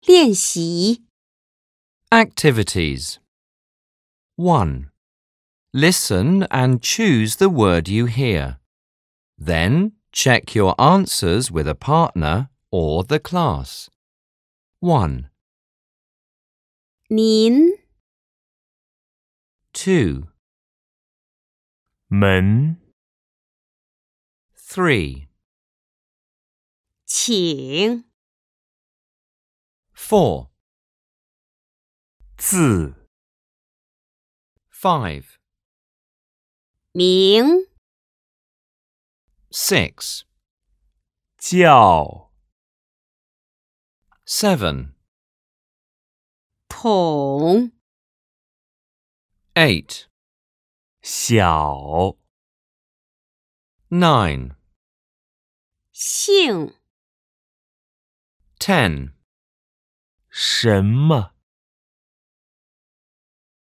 练习 Activities 1. Listen and choose the word you hear. Then check your answers with a partner or the class. 1. 您 2. 门 3. 请 4. 字 5. 名 6. 叫 7. 统 8. 小 9. 姓 10. 什么